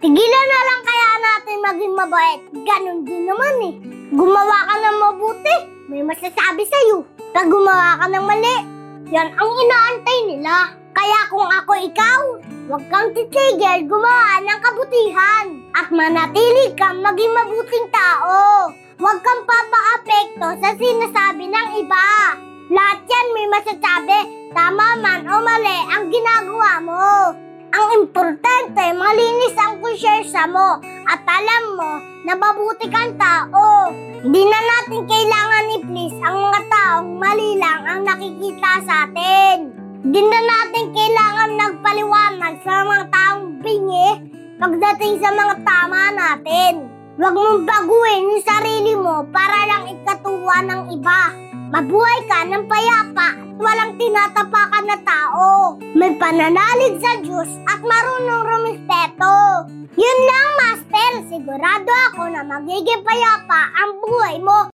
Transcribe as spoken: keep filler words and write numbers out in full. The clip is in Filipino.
Tigilan na lang kaya natin maging mabait. Ganon din naman eh. Gumawa ka ng mabuti, may masasabi sa'yo. Pag gumawa ka ng mali, yan ang inaantay nila. Kaya kung ako ikaw, huwag kang titigil gumawa ng kabutihan at manatili kang maging mabuting tao. Huwag kang papaapekto sa sinasabi ng iba. Lahat yan may masasabi, tama man o mali ang ginagawa mo. Ang importante, malinis ang konsyensya mo at alam mo na mabuti kang tao. Hindi na natin kailangan i-please ang mga taong mali lang ang nakikita sa atin. Hindi na natin kailangan nagpaliwanag sa mga taong bingi pagdating sa mga tama natin. Huwag mong baguhin yung sarili mo para lang ikatuwa ng iba. Mabuhay ka ng payapa at walang tinatapakan na tao. May pananalig sa Diyos at marunong rumispeto. Yun lang, Master. Sigurado ako na magiging payapa ang buhay mo.